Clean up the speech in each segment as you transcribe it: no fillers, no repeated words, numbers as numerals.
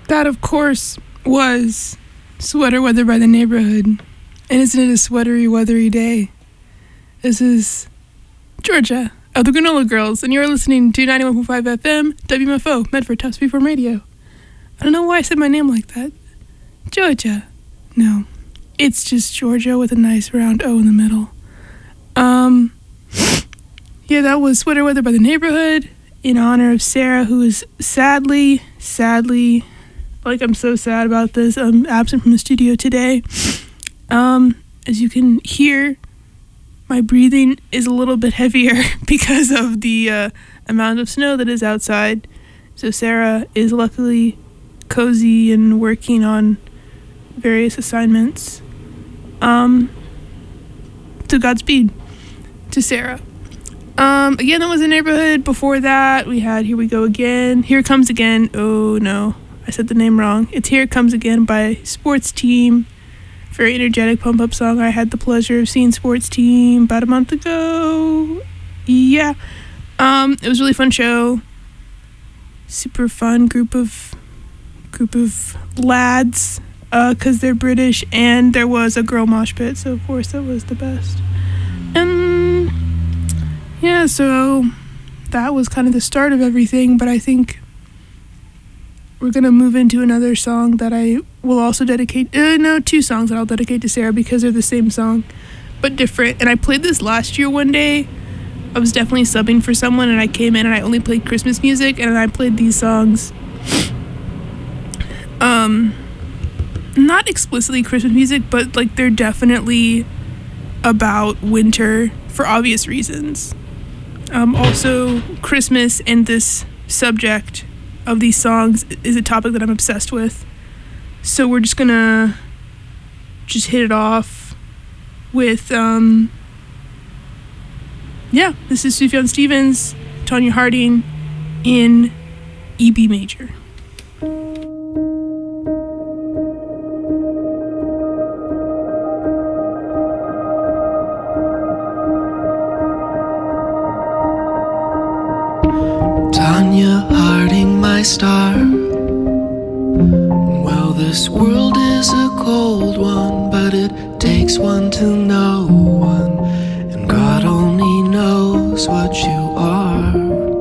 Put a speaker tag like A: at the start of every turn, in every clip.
A: That, of course, was Sweater Weather by The Neighborhood. And isn't it a sweatery, weathery day? This is Georgia of the Granola Girls, and you're listening to 91.5 FM, WMFO, Medford, Tufts Freeform Radio. I don't know why I said my name like that. Georgia. No, it's just Georgia with a nice round O in the middle. Yeah, that was Sweater Weather by The Neighborhood in honor of Sarah, who is sadly, like I'm so sad about this, absent from the studio today. As you can hear, my breathing is a little bit heavier because of the amount of snow that is outside. So Sarah is luckily cozy and working on various assignments. So Godspeed to Sarah. Again, that was The Neighborhood. Before that, we had Here We Go Again. Here It Comes Again. Oh no, I said the name wrong. It's Here It Comes Again by Sports Team. Very energetic pump-up song. I had the pleasure of seeing Sports Team about a month ago. Yeah. It was a really fun show. Super fun group of lads, because they're British, and there was a girl mosh pit, so of course that was the best. And yeah, so that was kind of the start of everything, but I think we're going to move into another song that I will also dedicate, two songs that I'll dedicate to Sarah because they're the same song, but different. And I played this last year one day. I was definitely subbing for someone, and I came in and I only played Christmas music, and I played these songs. Not explicitly Christmas music, but like they're definitely about winter for obvious reasons. Also, Christmas and this subject of these songs is a topic that I'm obsessed with. So we're just gonna hit it off with this is Sufjan Stevens, Tonya Harding in E B major.
B: Tonya Harding, my star. Well, this world is a cold one, but it takes one to know one, and God only knows what you are.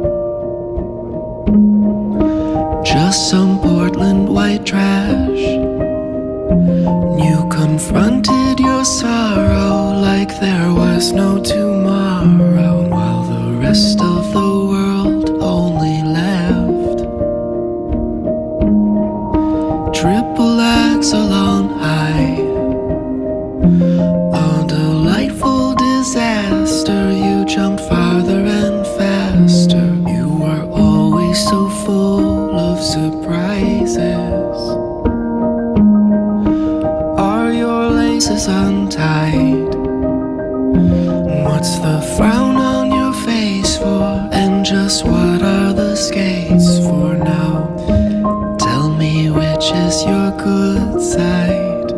B: Just some Portland white trash. You confronted your sorrow like there was no tomorrow, while the rest of the world only laughed. Triple axle on high, a delightful disaster. You jumped farther and faster. You were always so full of surprises. Are your laces untied? What's the frown on your face for? And just what are the skates for now? Tell me which is your good side.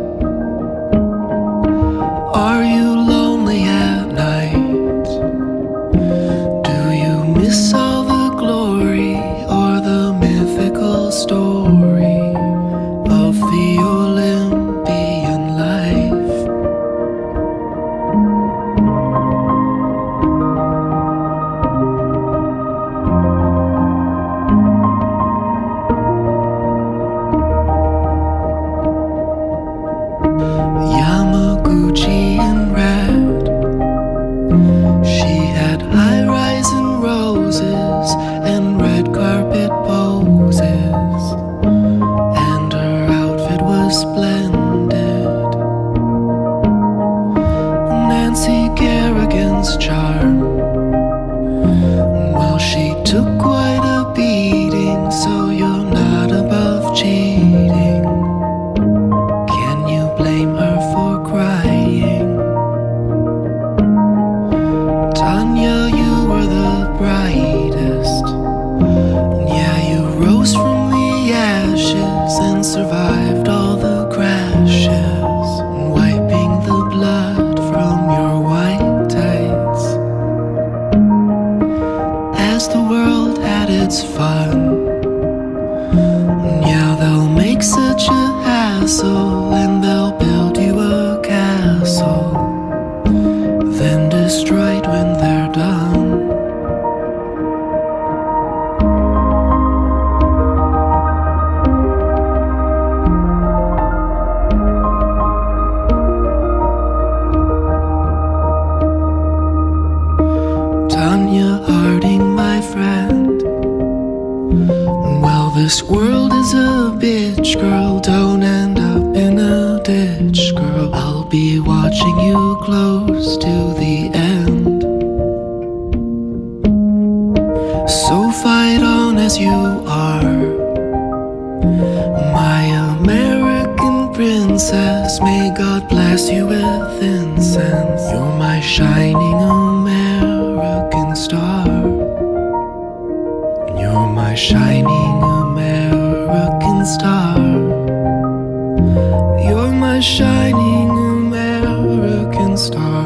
B: Are you lonely at night? Do you miss all the glory or the mythical story of the Olympian life? Yamaguchi in red. She had high-rise and roses and red carpet poses, and her outfit was splendid. Nancy Kerrigan's charm, well, she took quite a beating, so you're not above cheating. Can you blame her for crying? Tonya, you were the brightest. Yeah, you rose from the ashes and survived all the crashes, wiping the blood from your white tights. As the world had its fun, yeah, they'll make Well, this world is a bitch, girl. Don't end up in a ditch, girl. I'll be watching you close to the end. So fight on as you are, my American princess. May God bless you with incense. You're my shining American star. You're my shining American star. You're my shining American star.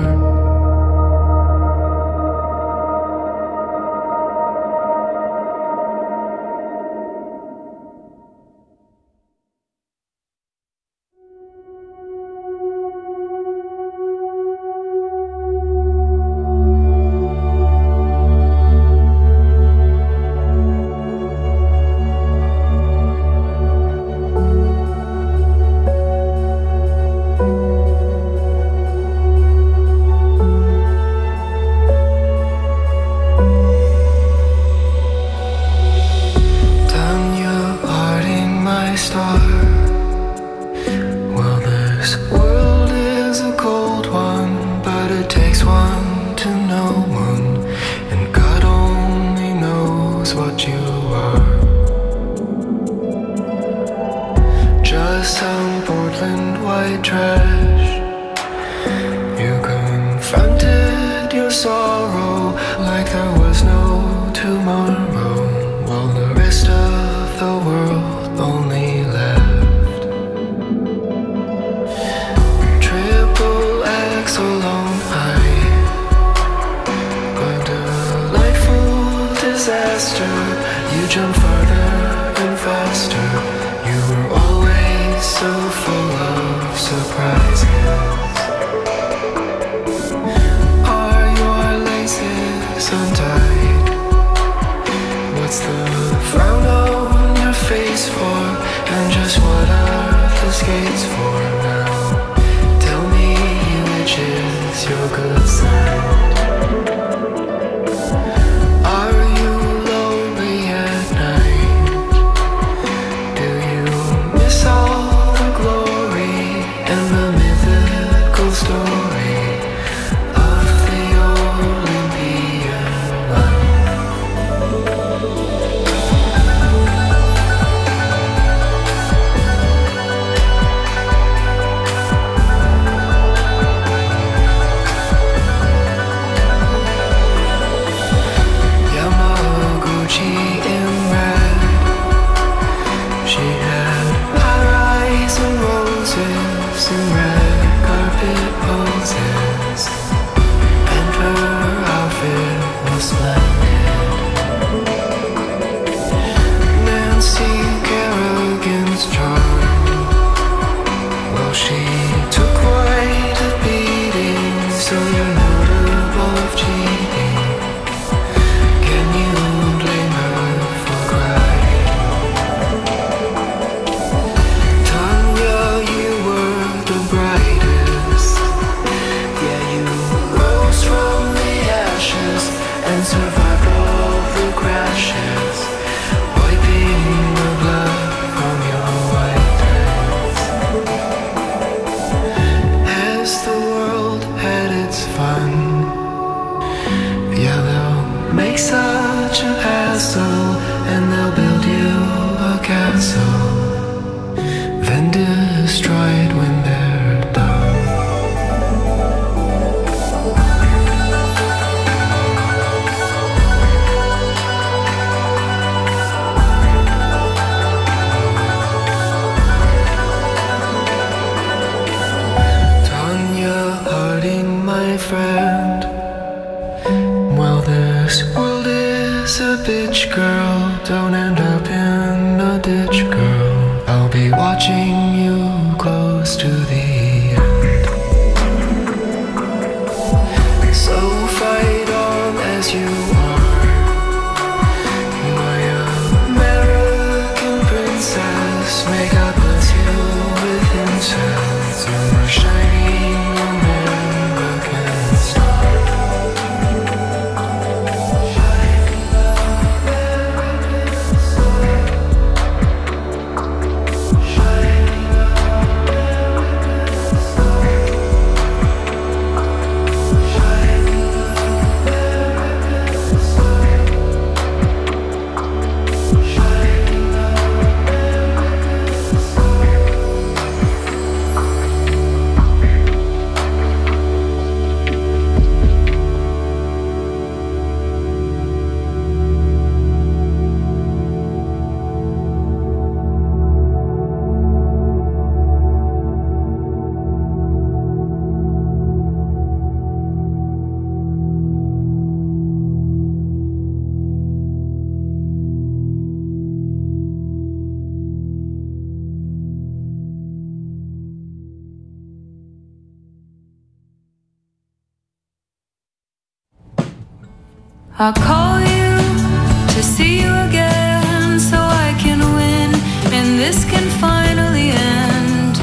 C: I'll call you to see you again so I can win and this can finally end.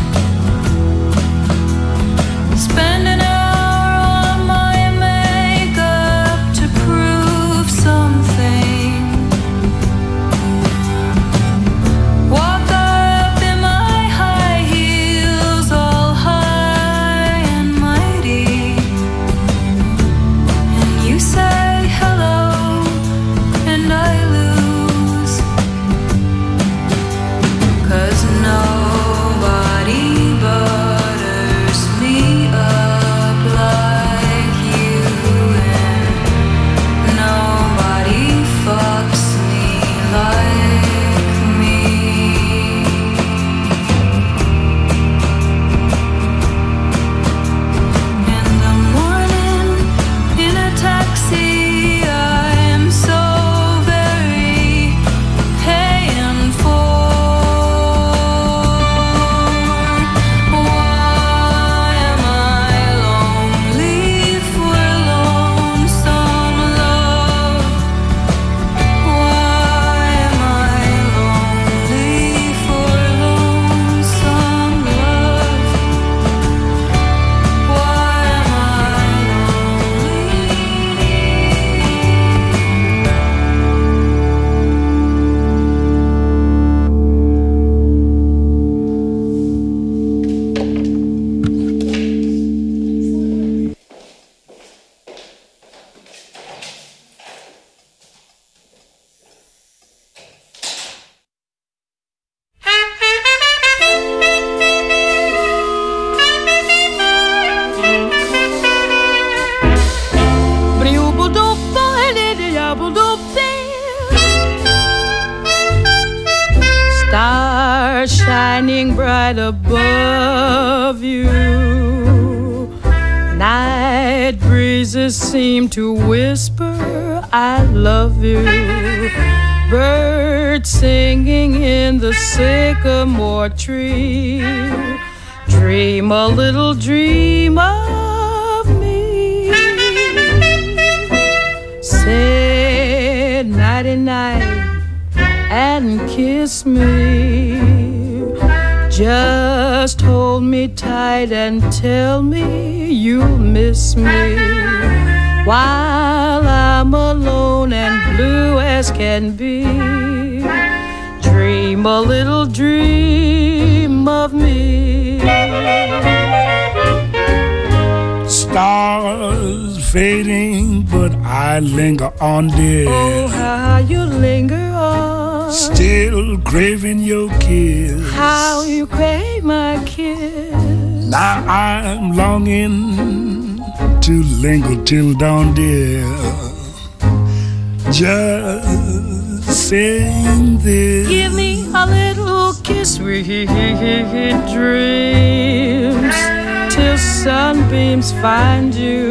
C: Spend an hour on my makeup to prove something. Walk up in my high heels, all high and mighty, and you say hello and I lose, 'cause nobody butters me up like you, and nobody fucks me like me. In the morning, in a taxi, I am so very paying for. Why am I lonely for lonesome love? Why am I lonely for lonesome love? Why am I
D: Stars shining bright above you. Night breezes seem to whisper, I love you. Birds singing in the sycamore tree. Dream a little dream of me. Say nighty night and kiss me. Just hold me tight and tell me you'll miss me while I'm alone and blue as can be. Dream a little dream of me.
E: Stars fading, but I linger on, dear.
D: Oh, how you linger on.
E: Still craving your kiss.
D: How you crave my kiss.
E: Now I'm longing to linger till dawn, dear. Just saying this.
D: Give me a little kiss, sweet dreams, till sunbeams find you.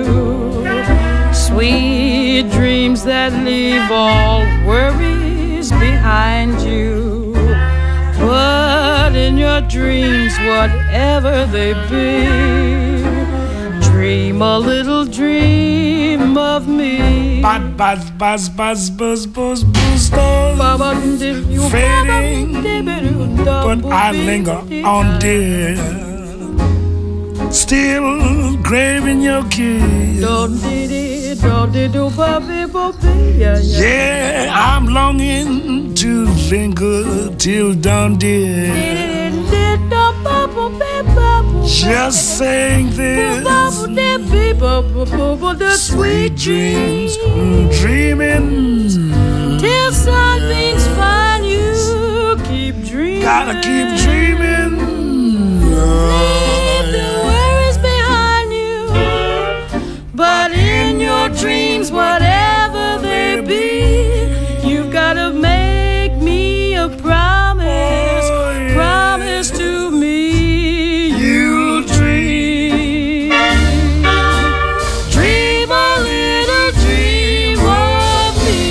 D: Sweet dreams that leave all worries behind you. But in your dreams, whatever they be, dream a little dream of me.
E: Buzz, buzz, buzz, buzz, buzz, buzz, buzz, fading, but I linger on, dear. Still craving your kiss. Yeah, I'm longing to linger till dawn, dear. Just saying this. Sweet dreams, dreaming
D: till sunbeams find you. Keep dreaming.
E: Gotta keep dreaming.
D: Leave the worries behind you. But in your dreams, whatever they be, you've gotta make me a promise. Promise to me you'll dream. Dream a little dream of me.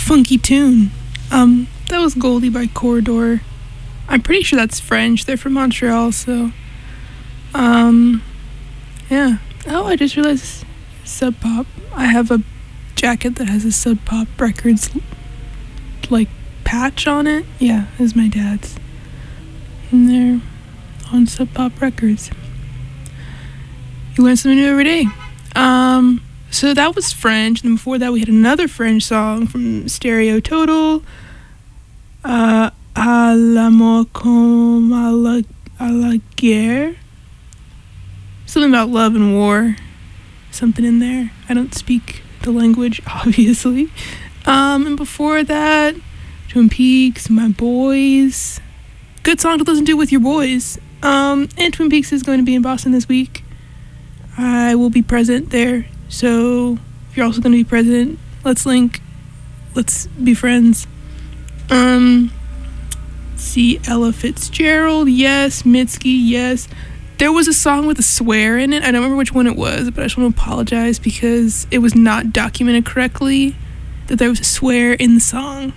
A: funky tune. That was Goldie by Corridor. I'm pretty sure that's French. They're from Montreal, so yeah. Oh, I just realized Sub Pop. I have a jacket that has a Sub Pop Records like patch on it. Yeah, it's my dad's. And they're on Sub Pop Records. You learn something new every day. So that was French, and before that we had another French song from Stereo Total. À l'amour comme à la guerre. Something about love and war. Something in there. I don't speak the language, obviously. And before that, Twin Peaks, My Boys. Good song to listen to with your boys. And Twin Peaks is going to be in Boston this week. I will be present there. So if you're also going to be present, let's link. Let's be friends. See Ella Fitzgerald, yes. Mitski, yes. There was a song with a swear in it. I don't remember which one it was, but I just want to apologize because it was not documented correctly that there was a swear in the song.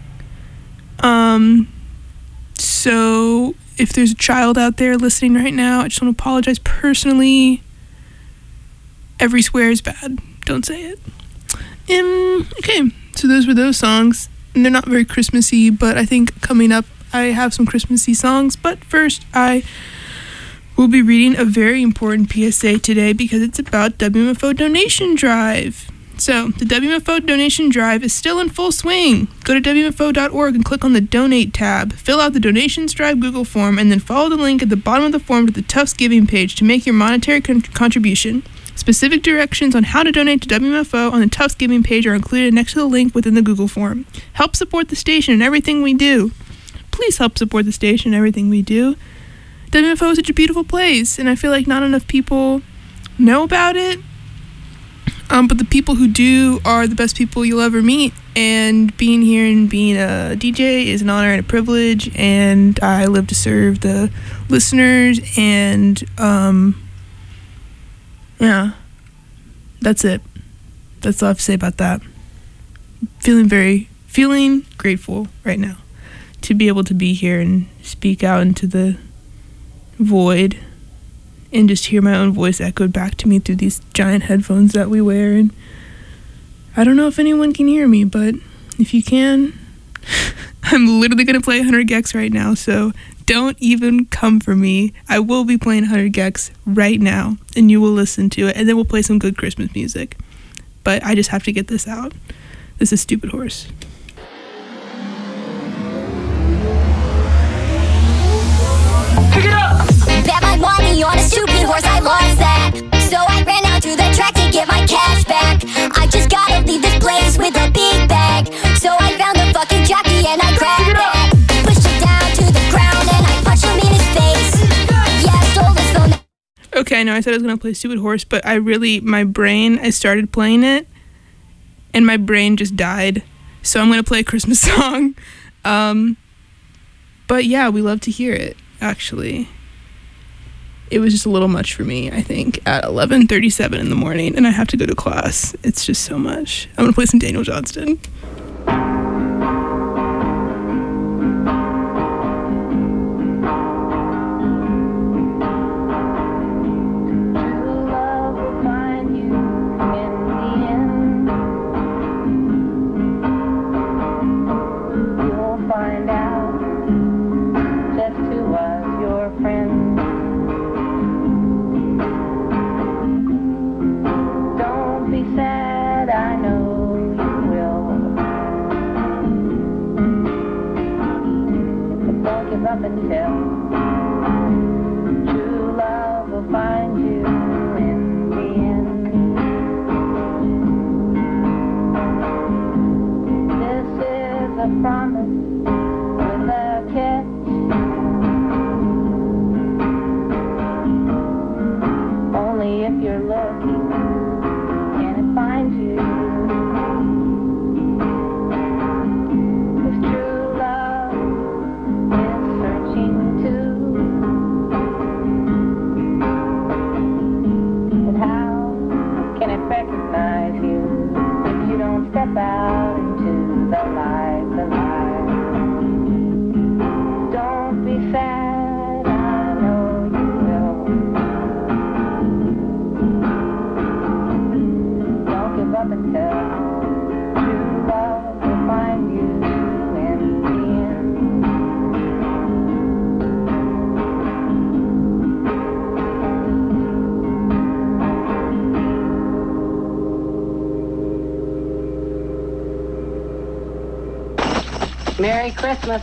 A: So if there's a child out there listening right now, I just want to apologize personally. Every swear is bad. Don't say it. Okay, so those were those songs. And they're not very Christmassy, but I think coming up I have some Christmassy songs. But first, I will be reading a very important PSA today because it's about WMFO Donation Drive. So, the WMFO Donation Drive is still in full swing. Go to WMFO.org and click on the Donate tab. Fill out the Donations Drive Google form and then follow the link at the bottom of the form to the Tufts Giving page to make your monetary contribution. Specific directions on how to donate to WMFO on the Tufts Giving page are included next to the link within the Google form. Help support the station and everything we do. Please help support the station and everything we do. WMFO is such a beautiful place, and I feel like not enough people know about it. But the people who do are the best people you'll ever meet. And being here and being a DJ is an honor and a privilege. And I live to serve the listeners. And yeah, that's it. That's all I have to say about that. Feeling grateful right now to be able to be here and speak out into the void and just hear my own voice echoed back to me through these giant headphones that we wear. And I don't know if anyone can hear me, but if you can, I'm literally going to play 100 Gex right now, so don't even come for me. I will be playing 100 Gex right now, and you will listen to it, and then we'll play some good Christmas music. But I just have to get this out. This is Stupid Horse.
F: Bet my money on a stupid horse, I lost that. So I ran out to the track to get my cash back. I just gotta leave this place with a big bag. So I found a fucking jockey and I grabbed that. Pushed him down to the ground and I punched him in his face. Yeah, I stole his phone.
A: Okay, I know I said I was gonna play Stupid Horse, but I started playing it and my brain just died. So I'm gonna play a Christmas song. But yeah, we love to hear it, actually. It was just a little much for me, I think, at 11:37 in the morning, and I have to go to class. It's just so much. I'm going to play some Daniel Johnston.
G: Up until true love will find you in the end. This is a promise with a catch. Only if you're looking can it find you. If true love is searching too, but how can it recognize you if you don't step out into the light, the light. Don't be sad, I know you will. Don't give up until true love will find you in the end.
H: Merry Christmas.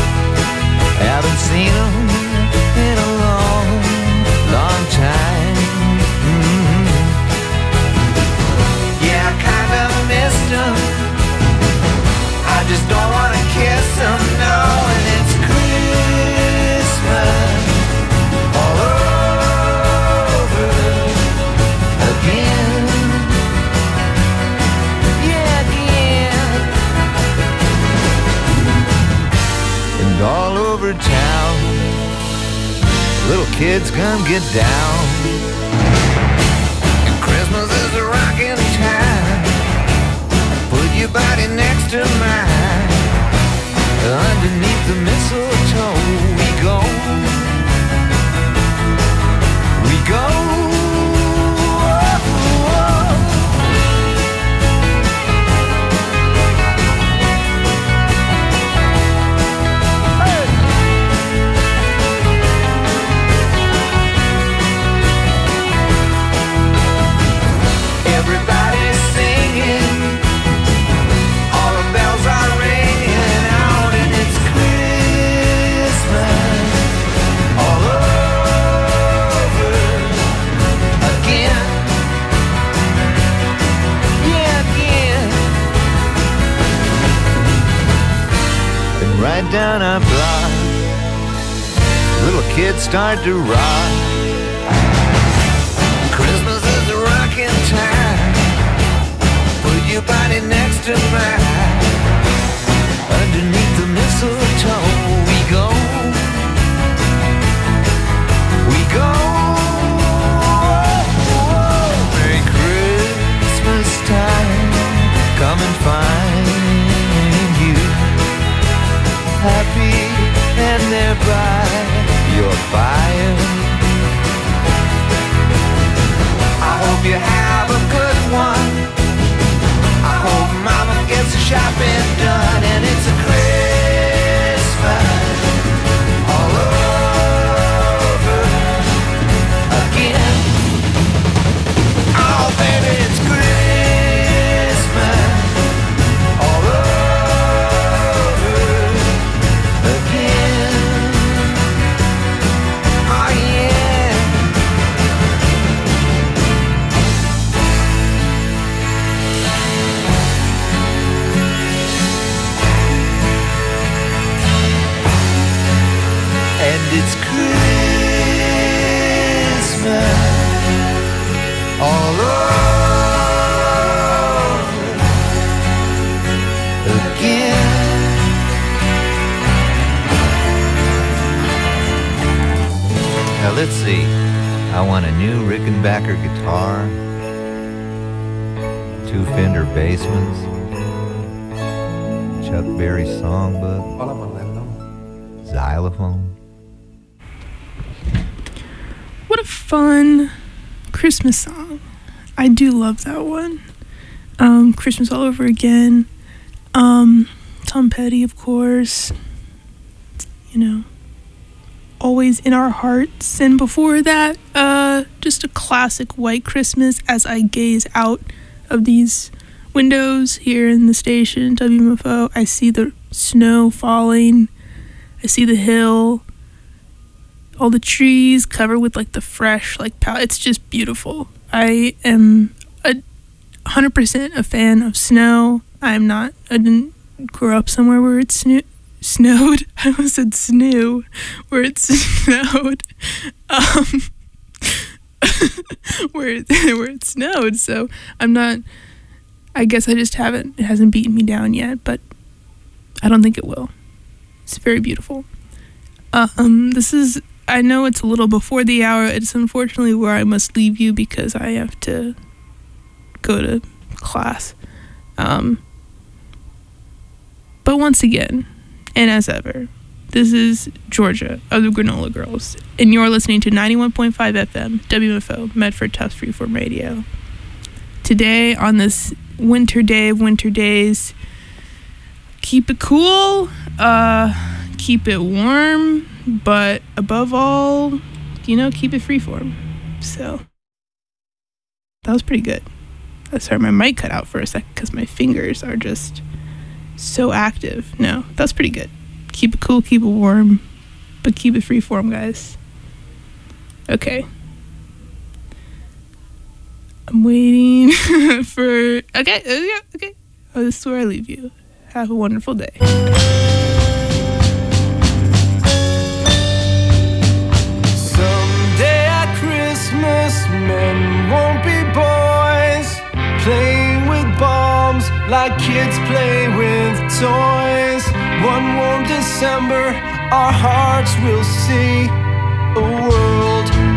B: Haven't seen 'em in a long, long time.
H: come get down. And Christmas is a rockin' time. Put your body next to mine. Underneath the mistletoe we go. We go. Everybody's singing, all the bells are ringing out, and it's Christmas all over again. Yeah, again. And right down our block, little kids start to rock. Christmas is a rockin' time. Put your body next to mine. Underneath the mistletoe we go. We go. Merry Christmas time. Come and find you happy and thereby your fire. I hope you have a good one. I hope mama gets the shopping done, and it's a Christmas all over again. Oh baby, it's Christmas all over again. Oh yeah. And it's Christmas all over again. Now let's see. I want a new Rickenbacker guitar, 2 Fender Bassmans, Chuck Berry songbook, xylophone.
A: What a fun Christmas song. I do love that one. Christmas All Over Again. Tom Petty, of course. You know, Always in Our Hearts. And before that, just a classic White Christmas as I gaze out of these windows here in the station, WMFO. I see the snow falling. I see the hill. All the trees covered with like the fresh it's just beautiful. I am 100% a fan of snow. I didn't grow up somewhere where it snowed. I almost said snoo, where it snowed. Where it snowed. So I guess it hasn't beaten me down yet, but I don't think it will. It's very beautiful. I know it's a little before the hour. It's unfortunately where I must leave you because I have to go to class. But once again, and as ever, this is Georgia of the Granola Girls, and you're listening to 91.5 FM, WFO, Medford Tufts Freeform Radio. Today, on this winter day of winter days, keep it cool, keep it warm, but above all, keep it freeform. So, that was pretty good. Sorry, my mic cut out for a second because my fingers are just so active. No, that's pretty good. Keep it cool, keep it warm, but keep it freeform, guys. Okay. I'm waiting for... Okay. Oh, this is where I leave you. Have a wonderful day.
B: Someday at Christmas, men won't be boys, playing with bombs like kids play with toys. One warm December, our hearts will see a world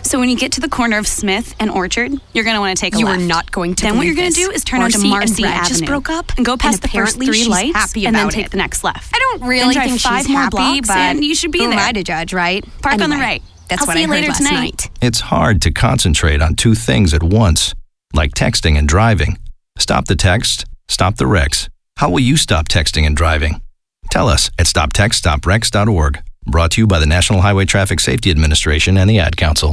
I: So when you get to the corner of Smith and Orchard, you're going to want to take a left.
J: You are not going to
I: Then what
J: believe
I: you're going to
J: this.
I: do is turn onto Marcy
J: and Brad
I: Avenue.
J: just broke up,
I: and go past
J: and
I: the first
J: apparently
I: 3
J: she's
I: lights
J: happy
I: and then
J: about
I: take
J: it.
I: the next left.
J: I don't really
I: Then drive
J: think
I: 5
J: she's
I: more
J: happy,
I: blocks
J: but
I: and you should be
J: who am
I: there.
J: I to judge, right?
I: Park on the
J: Anyway,
I: right.
J: That's
I: I'll
J: what
I: see
J: I
I: you
J: heard
I: later
J: last
I: tonight.
J: night.
K: It's hard to concentrate on 2 things at once, like texting and driving. Stop the text, stop the wrecks. How will you stop texting and driving? Tell us at stoptextstopwrecks.org. Brought to you by the National Highway Traffic Safety Administration and the Ad Council.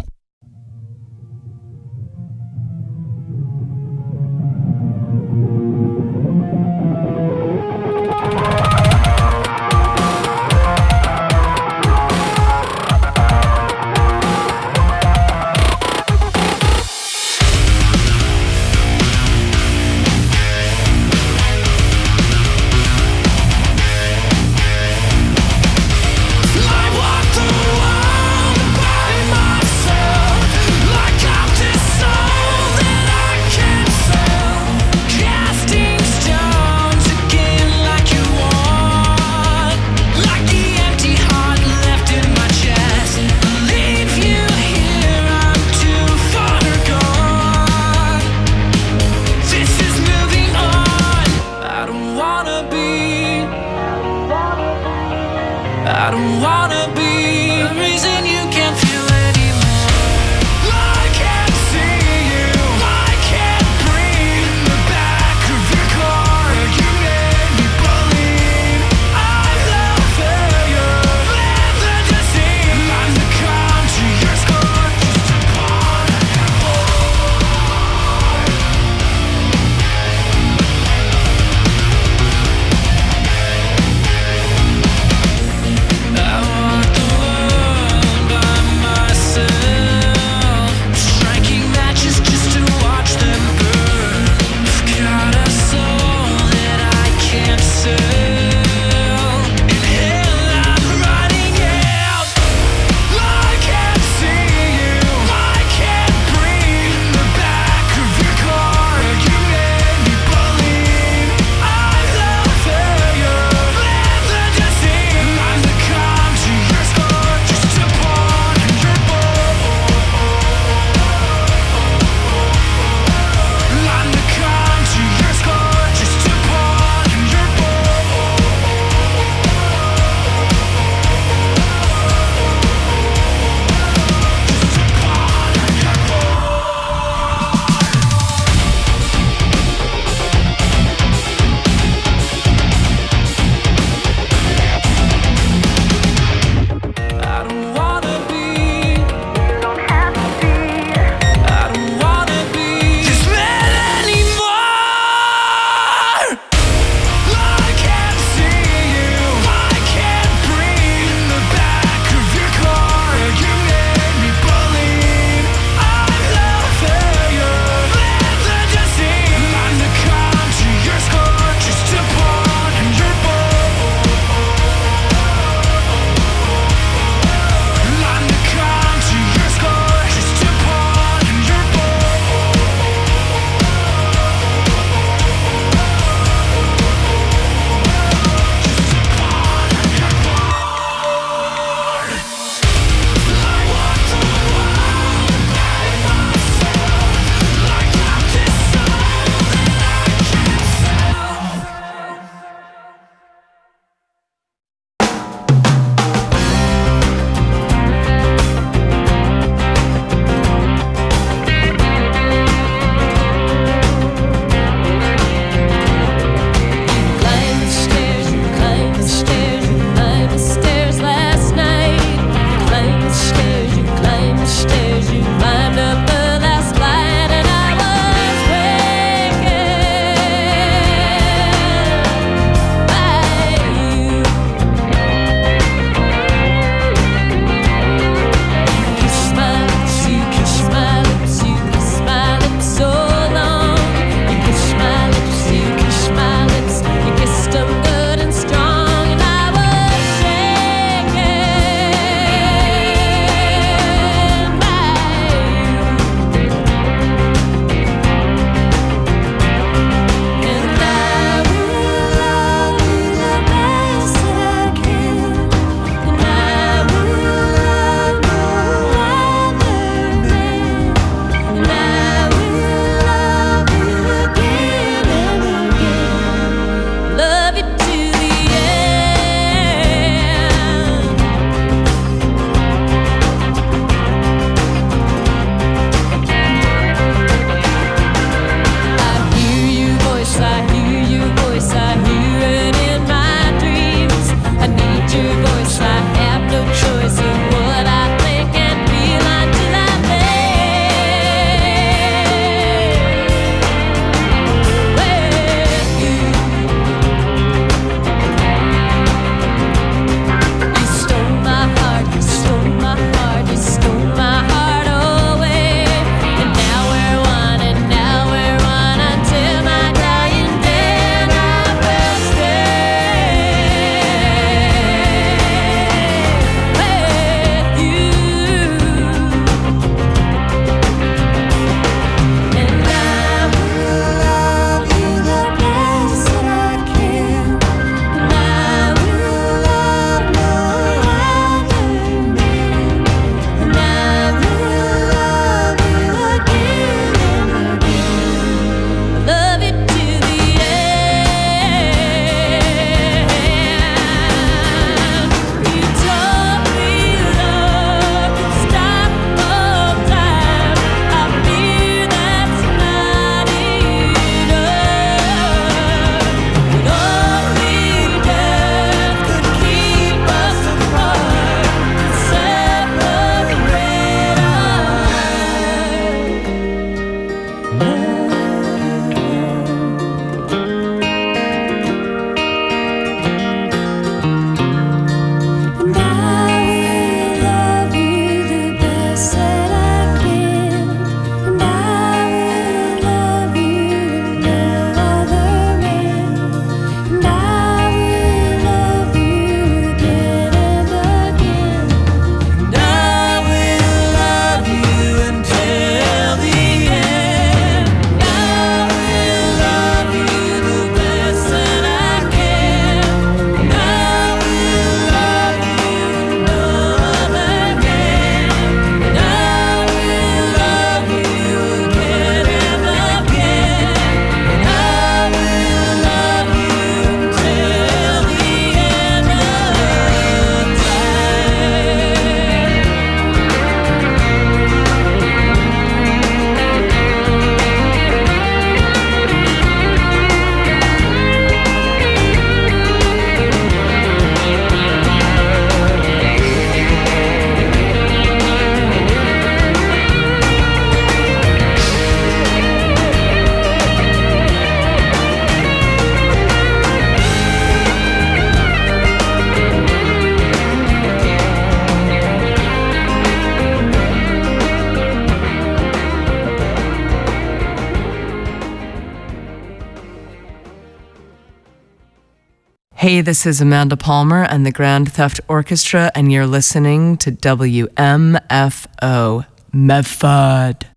B: I don't wanna be the reason you can't feel anymore. I can't see you, I can't breathe. In the back of your car, you made me believe I love failure, live the deceit. I'm the calm to your score, just a part of your I want the world by
J: Hey, this is Amanda Palmer and the Grand Theft Orchestra, and you're listening to WMFO Medford.